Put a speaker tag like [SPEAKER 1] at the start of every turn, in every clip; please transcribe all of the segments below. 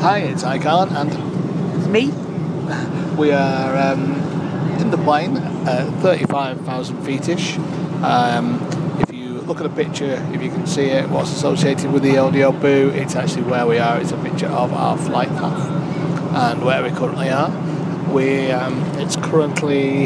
[SPEAKER 1] Hi, it's Icon, and
[SPEAKER 2] It's me.
[SPEAKER 1] we are in the plane at 35,000 feet-ish. If you look at a picture, if you can see it, what's associated with the audio boo, it's actually where we are. It's a picture of our flight path and where we currently are. It's currently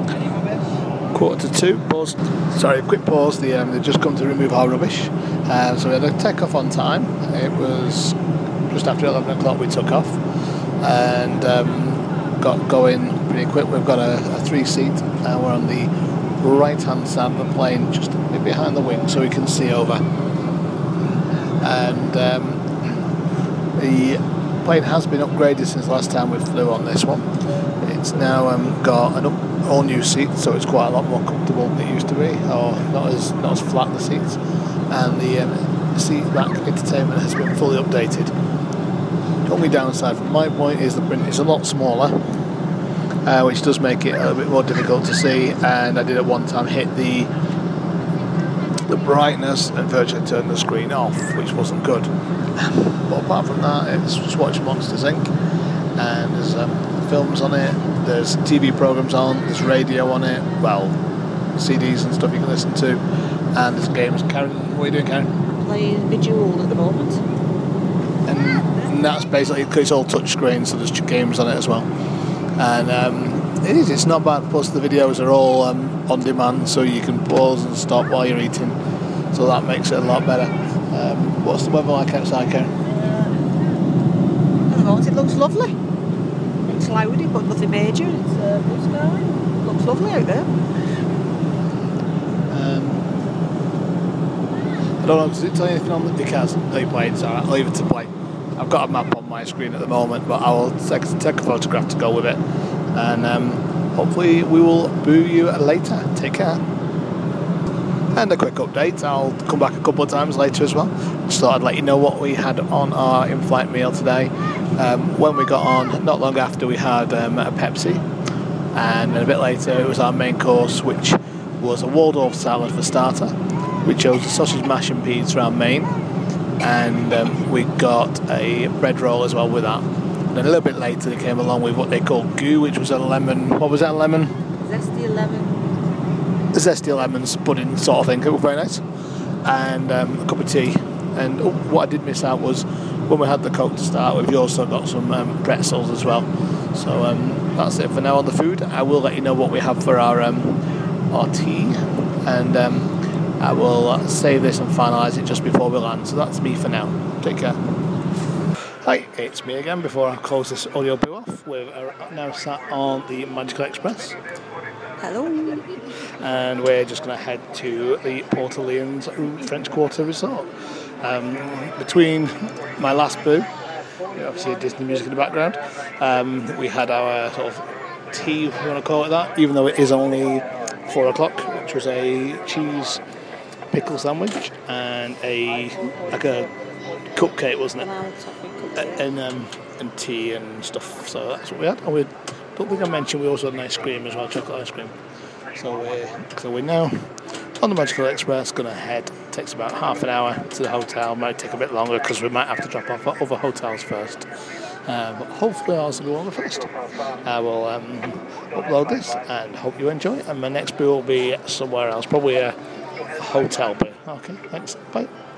[SPEAKER 1] 1:45. Pause. Sorry, quick pause. They've just come to remove our rubbish. So we had a take-off on time. It was just after 11 o'clock we took off and got going pretty quick. We've got a 3-seat. We're on the right-hand side of the plane, just a bit behind the wing, so we can see over. And the plane has been upgraded since last time we flew on this one. It's now got an all-new seat, so it's quite a lot more comfortable than it used to be, or not as flat, the seats. And the seat back entertainment has been fully updated. The only downside from my point is the print is a lot smaller, which does make it a little bit more difficult to see, and I did at one time hit the brightness and virtually turned the screen off, which wasn't good. But apart from that, it's just watch Monsters Inc. and there's films on it, there's TV programs on, there's radio on it, well, CDs and stuff you can listen to, and there's games. Karen, what are you doing, Karen?
[SPEAKER 2] Playing Bejeweled at the moment.
[SPEAKER 1] And that's basically, because it's all touchscreen, so there's games on it as well. And it's not bad, plus the videos are all on demand, so you can pause and stop while you're eating, so that makes it a lot better. What's the weather like outside, Karen?
[SPEAKER 2] At the moment it looks lovely. It's cloudy but nothing major. It's blue sky. Looks lovely out there.
[SPEAKER 1] I don't know, does it tell you anything on the cars that you played? So I'll leave it to play. I've got a map on my screen at the moment, but I will take a photograph to go with it. And hopefully we will boo you later. Take care. And a quick update, I'll come back a couple of times later as well. Just thought I'd let you know what we had on our in-flight meal today. When we got on, not long after, we had a Pepsi. And then a bit later it was our main course, which was a Waldorf salad for starter. We chose a sausage mash and peas for our main. And we got a bread roll as well with that. And a little bit later they came along with what they call goo, which was a lemon, what was that, lemon?
[SPEAKER 2] Zesty lemon.
[SPEAKER 1] The zesty lemons pudding sort of thing. It was very nice. And a cup of tea. And what I did miss out was when we had the Coke to start with, you also got some pretzels as well. So that's it for now on the food. I will let you know what we have for our tea. And I will save this and finalise it just before we land. So that's me for now. Take care. Hi, it's me again. Before I close this audio boo off, we're now sat on the Magical Express.
[SPEAKER 2] Hello.
[SPEAKER 1] And we're just going to head to the Port Orleans French Quarter Resort. Between my last boo, obviously Disney music in the background, we had our sort of tea, if you want to call it that, even though it is only 4 o'clock, which was a cheese pickle sandwich and a cupcake, wasn't it? And tea and stuff. So that's what we had. And we don't think I mentioned we also had an ice cream as well, chocolate ice cream. So we're now on the Magical Express, going to head. It takes about half an hour to the hotel. Might take a bit longer because we might have to drop off at other hotels first. But hopefully ours will be one of the first. I will upload this and hope you enjoy it. And my next boo will be somewhere else, probably a hotel boo. Okay, thanks. Bye.